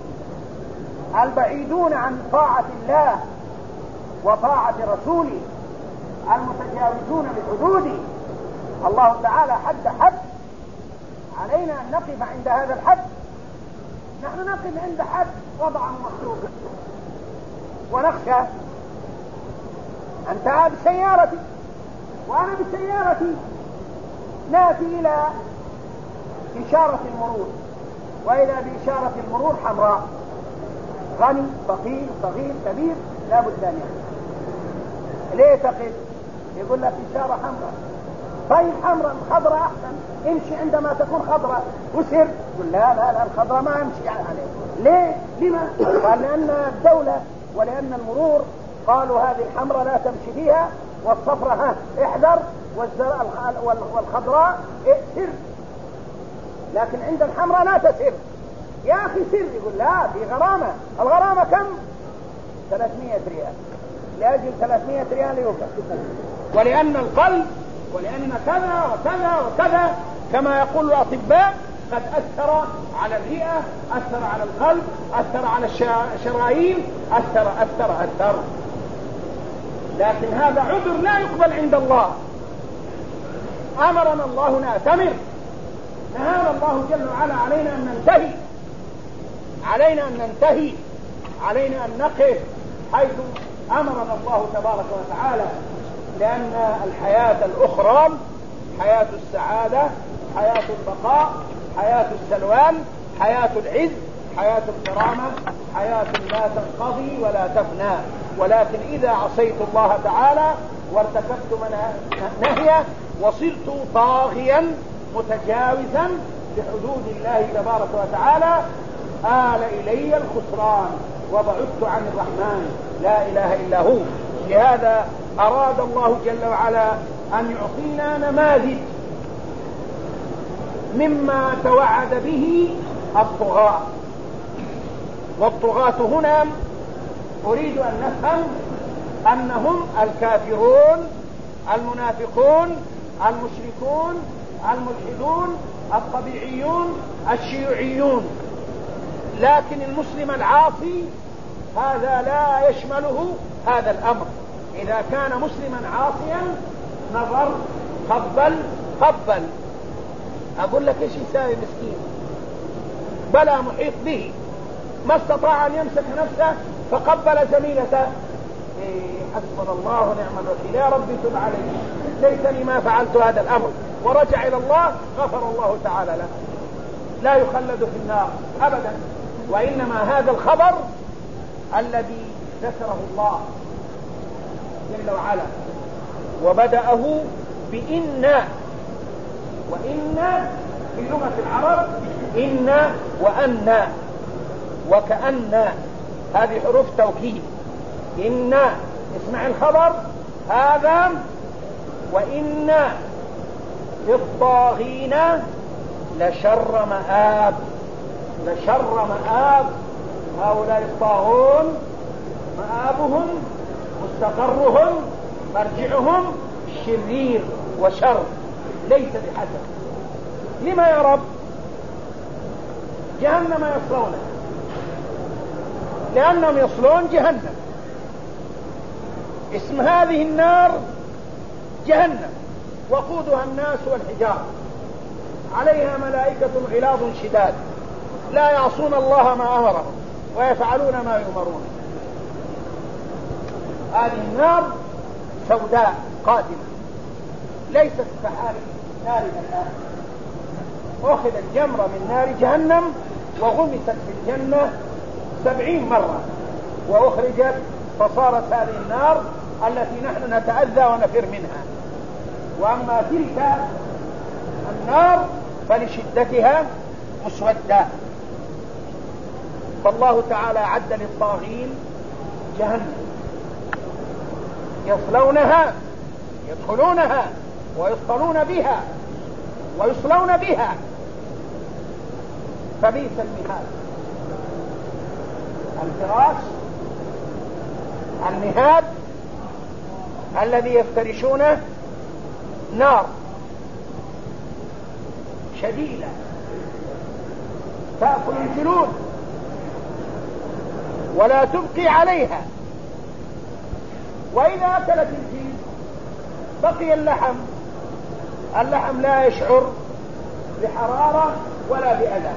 البعيدون عن طاعة الله وطاعة رسوله، المتجاوزون بحدوده. الله تعالى حد حد، علينا أن نقف عند هذا الحد. نحن نقف عند حد وضعه مخلوق، ونخشى أنت بسيارتي وأنا بسيارتي نأتي إلى إشارة المرور، وإذا بإشارة المرور حمراء، غني فقير صغير كبير لا بد أن يحمل. ليه تقف؟ يقول لك إشارة حمراء. طيب حمراء، خضراء أحسن، امشي عندما تكون خضراء وسر. يقول لا لا لا الخضراء ما امشي عليه. ليه؟ لما؟ قال لأن الدولة ولأن المرور قالوا هذه الحمراء لا تمشي فيها، والصفراء ها احذر، والخضراء سر، لكن عند الحمراء لا تسر. يا أخي سر. يقول لا، في غرامة. الغرامة كم؟ ثلاثمائة ريال. لأجل ثلاثمائة ريال يوقف. ولأن القلب ولأن كذا وكذا وكذا كما يقول الأطباء قد أثر على الرئة، أثر على القلب، أثر على الشرايين، أثر أثر أثر لكن هذا عذر لا يقبل عند الله. أمرنا الله نأتمر، نهانا الله جل وعلا علينا أن ننتهي، علينا أن ننتهي علينا أن نقف حيث أمرنا الله تبارك وتعالى، لأن الحياة الأخرى حياة السعادة، حياة البقاء، حياة السلوان، حياة العز، حياة الكرامة، حياة لا تنقضي ولا تفنى. ولكن إذا عصيت الله تعالى وارتكبت نهيه وصرت طاغيا متجاوزا بحدود الله تبارك وتعالى، آل إلي الخسران وبعدت عن الرحمن لا إله إلا هو. لهذا أراد الله جل وعلا أن يعطينا نماذج مما توعد به الطغاة. والطغاة هنا أريد أن نفهم أنهم الكافرون المنافقون المشركون الملحدون الطبيعيون الشيوعيون. لكن المسلم العاصي هذا لا يشمله هذا الأمر. إذا كان مسلما عاصيا نظر قبل قبل أقول لك إيش يساوي مسكين، بلا محيط به، ما استطاع أن يمسك نفسه فقبل زميلته. إيه حسبنا الله ونعم الوكيل، يا رب تب علي، ليتني ما فعلت هذا الأمر، ورجع إلى الله غفر الله تعالى له، لا يخلد في النار أبدا، وإنما هذا الخبر الذي ذكره الله جل وعلا، وبدأه بإن، وإن في لغة العرب إن وأن وكأن، هذه حروف توكيد. إن اسمع الخبر هذا، وإن للطاغين لشر مآب، لشر مآب. هؤلاء الطاغون مآبهم مستقرهم مرجعهم شرير وشر ليس بحسن. لما يا رب؟ جهنم يصلونه، لأنهم يصلون جهنم. اسم هذه النار جهنم، وقودها الناس والحجارة، عليها ملائكة غلاظ شداد لا يعصون الله ما أمرهم ويفعلون ما يؤمرون. هذه النار سوداء قاتلة ليست كحال نار الآن. أخذت جمرة من نار جهنم وغمست في الجنة سبعين مرة وأخرجت، فصارت هذه النار التي نحن نتأذى ونفر منها. وأما تلك النار فلشدتها مسودة. فالله تعالى عد للطاغين جهنم يصلونها، يدخلونها ويصطلون بها ويصلون بها، فبئس المهاد. الفراش المهاد الذي يفترشونه نار شديدة تأكل الجلود ولا تبقي عليها، وإذا أكلت الجلد بقي اللحم، اللحم لا يشعر بحرارة ولا بأذى.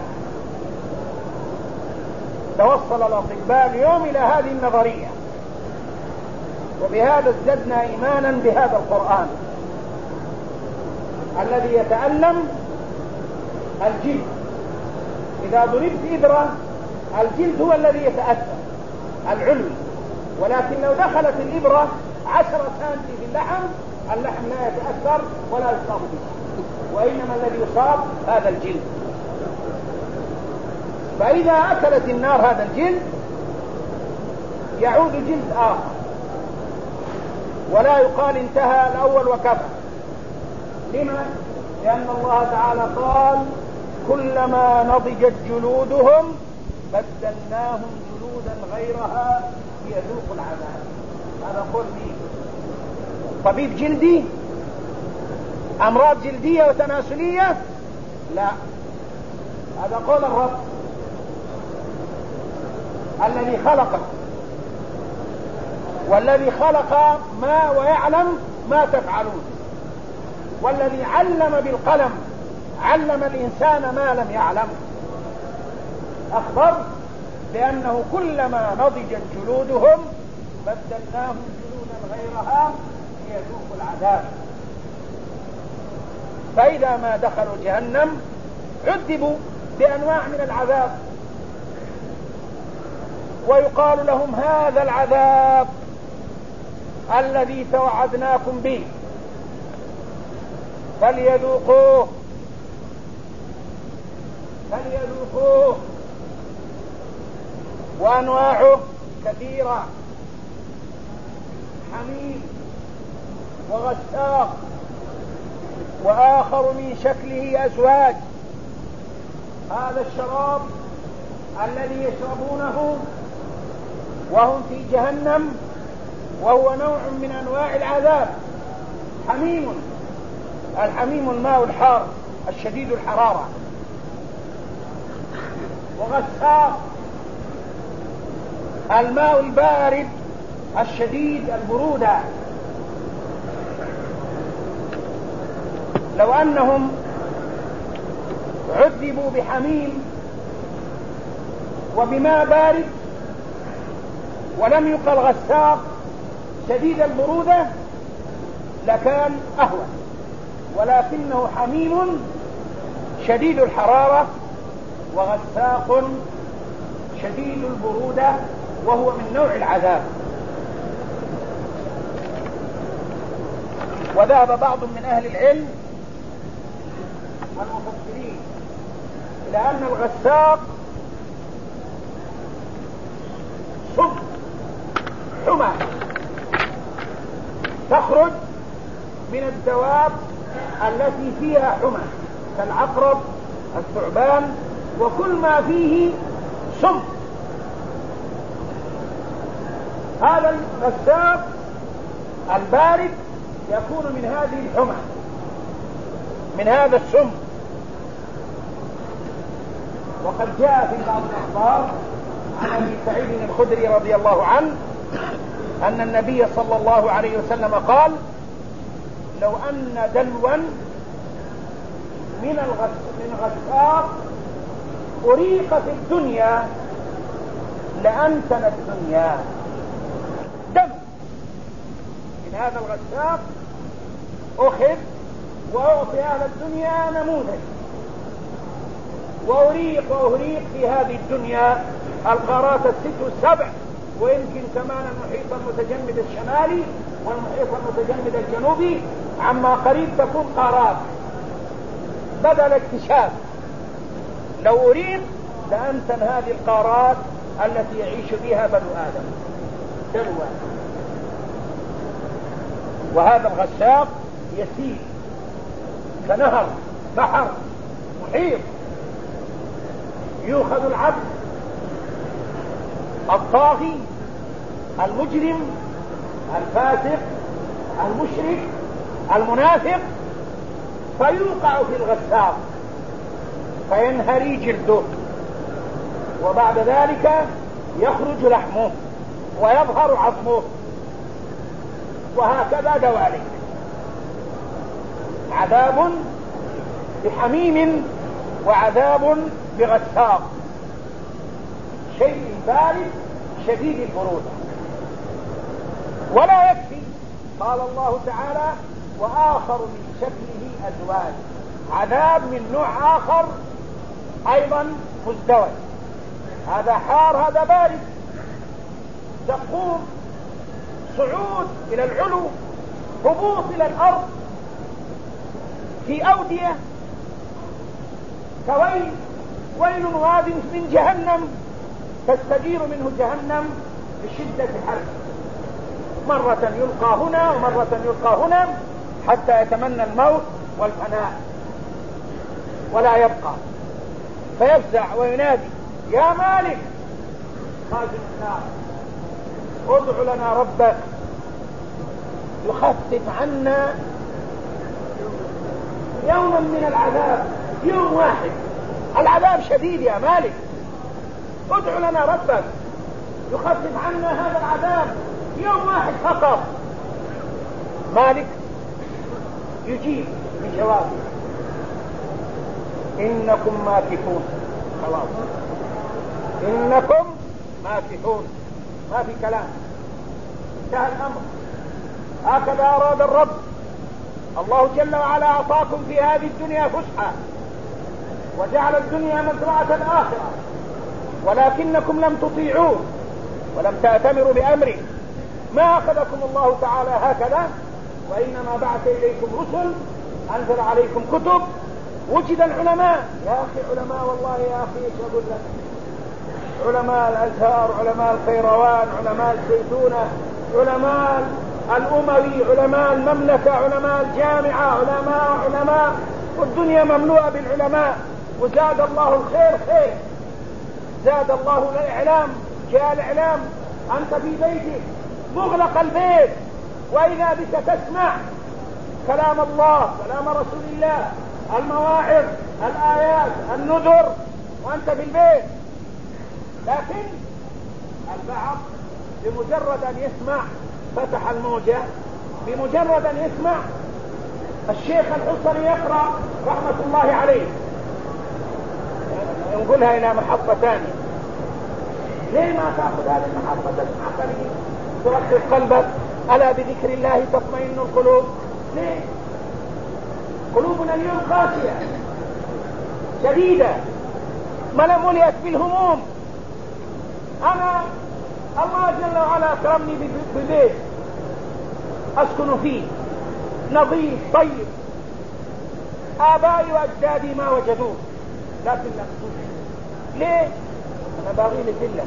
توصل الأطباء اليوم إلى هذه النظرية، وبهذا ازددنا إيمانا بهذا القرآن الذي يتألم الجلد. إذا ضربت إبرة الجلد هو الذي يتأثر العلوي، ولكن لو دخلت الإبرة عشرة سنتي في اللحم، اللحم لا يتأثر ولا يصاب به، وإنما الذي يصاب هذا الجلد. فإذا أكلت النار هذا الجلد يعود جلد آخر، ولا يقال انتهى الأول وكفى. لما؟ لأن الله تعالى قال كلما نضجت جلودهم بدلناهم جلودا غيرها ليذوقوا العذاب. هذا قول مين؟ طبيب جلدي؟ أمراض جلدية وتناسلية؟ لا، هذا قول الرب الذي خلقه، والذي خلق ما ويعلم ما تفعلون، والذي علم بالقلم علم الإنسان ما لم يعلم. أخبر بأنه كلما نضجت جلودهم بدلناهم جلودا غيرها ليذوقوا العذاب. فإذا ما دخلوا جهنم عذبوا بأنواع من العذاب، ويقال لهم هذا العذاب الذي توعدناكم به فليذوقوه فليذوقوه وأنواعه كثيرة، حميم وغساق وآخر من شكله أزواج. هذا الشراب الذي يشربونه وهم في جهنم وهو نوع من أنواع العذاب. حميم، الحميم الماء الحار الشديد الحرارة، وغساق الماء البارد الشديد البرودة. لو أنهم عذبوا بحميم وبماء بارد ولم يقل غساق شديد البرودة لكان أهون، ولكنه حميم شديد الحرارة وغساق شديد البرودة وهو من نوع العذاب. وذهب بعض من أهل العلم والمفسرين إلى أن الغساق سم حمى تخرج من الدواب التي فيها حمى كالعقرب الثعبان وكل ما فيه سم. هذا الغساق البارد يكون من هذه الحمى من هذا السم. وقد جاء في بعض الأخبار عن أبي سعيد الخدري رضي الله عنه أن النبي صلى الله عليه وسلم قال: لو أن دلوا من من غساق أريق في الدنيا لأنتن الدنيا. دم من هذا الغساق أخذ وأعطي أهل الدنيا نموذج، وأريق وأريق في هذه الدنيا القارات الست والسبع، ويمكن كمان المحيط المتجمد الشمالي والمحيط المتجمد الجنوبي، عما قريب تكون قارات بدل اكتشاف. لو أريد لأنتن هذه القارات التي يعيش بها بنو آدم دلوا. وهذا الغساق يسيل كنهر بحر محيط، يؤخذ العبد الطاغي المجرم الفاسق المشرك المنافق فيوقع في الغساق فينهري جلده، وبعد ذلك يخرج لحمه ويظهر عظمه، وهكذا دواليك. عذاب بحميم وعذاب بغساق، شيء بارد شديد البرودة. ولا يكفي، قال الله تعالى: وآخر من شكله أزواج. عذاب من نوع آخر أيضا مزدوج، هذا حار هذا بارد. تقوم صعود إلى العلو، هبوط إلى الأرض في أودية كويل ويل واد من جهنم تستجير منه جهنم بشدة الحر، مرة يلقى هنا ومرة يلقى هنا حتى يتمنى الموت والفناء ولا يبقى، فيفزع وينادي: يا مالك خازن النار ادع لنا ربك يخفف عنا يوما من العذاب. يوم واحد العذاب شديد يا مالك، ادع لنا ربك يخفف عنا هذا العذاب يوم واحد فقط. مالك يجيب بجوابه: إنكم ماكثون. خلاص، إنكم ماكثون، ما في كلام، انتهى الأمر. هكذا أراد الرب. الله جل وعلا أعطاكم في هذه الدنيا فسحة وجعل الدنيا مزرعة الآخرة، ولكنكم لم تطيعوه ولم تأتمروا بأمره. ما أخذكم الله تعالى هكذا، وإنما بعث إليكم رسل، أنزل عليكم كتب، وجد العلماء. يا أخي علماء، والله يا أخي ايش أقول لك، علماء الأزهار، علماء القيروان، علماء الزيتونة، علماء الأموي، علماء المملكة، علماء الجامعة، علماء علماء والدنيا مملوءة بالعلماء. وزاد الله الخير خير، زاد الله الإعلام. جاء الإعلام، أنت في بيتك مغلق البيت، وإذا بك تسمع كلام الله، كلام رسول الله، المواعظ، الآيات، النذر، وأنت في البيت. لكن البعض بمجرد أن يسمع فتح الموجة، بمجرد أن يسمع الشيخ الحصري يقرأ رحمة الله عليه ينقلها إلى محطة ثانية. ليه ما تأخذ هذه المحطة تسمع قليل ترقق قلبك؟ ألا بذكر الله تطمئن القلوب. ليه؟ قلوبنا اليوم قاسية شديدة، ملأ ملئت بالهموم أنا الله جل وعلا أكرمني ببيت أسكن فيه نظيف طيب، آبائي وأجدادي ما وجدوه، لكن أسكن ليه؟ أنا باغي لي فيلا،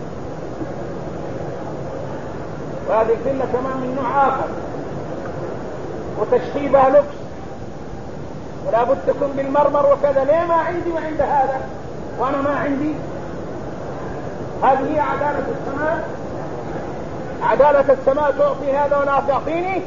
وهذه الفيلا كمان من نوع آخر وتشطيبها لوكس ولا بد تكون بالمرمر وكذا. ليه ما عندي وعند هذا وأنا ما عندي؟ هذه هي عدالة السماء؟ عدالة السماء تعطي هذا ولا تعطيني؟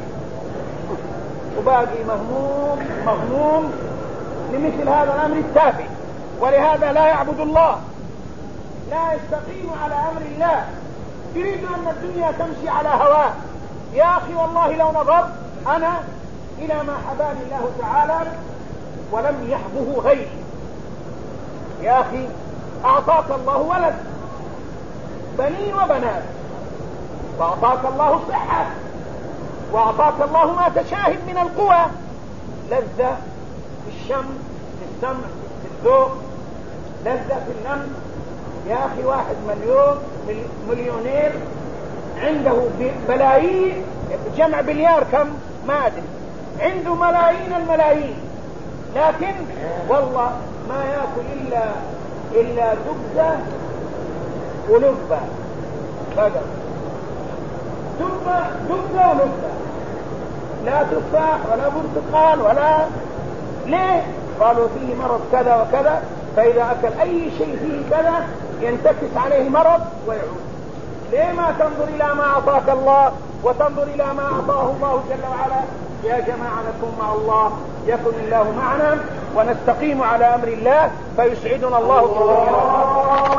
وباقي مهموم مهموم لمثل هذا الأمر التافه، ولهذا لا يعبد الله، لا يستقيم على أمر الله، يريد أن الدنيا تمشي على هواه. يا أخي والله لو نظرت أنا إلى ما حباني الله تعالى ولم يحبه غيري. يا أخي أعطاك الله ولد، بنين وبنات، وأعطاك الله صحة، وأعطاك الله ما تشاهد من القوى، لذة في الشم في السمع في الذوق، لذة في اللمس. يا أخي واحد مليون مليونير عنده بلايين، جمع بليار كم ما أدري، عنده ملايين الملايين، لكن والله ما يأكل إلا إلا زبدة ولبة فقط، زبدة زبدة ولبة، لا تفاح ولا برتقال ولا. ليه؟ قالوا فيه مرض كذا وكذا، فإذا أكل أي شيء فيه كذا ينتكس عليه مرض ويعود. ليه ما تنظر إلى ما أعطاك الله وتنظر إلى ما أعطاه الله جل وعلا؟ يا جماعة نكون مع الله يكن الله معنا ونستقيم على أمر الله فيسعدنا الله في الدنيا.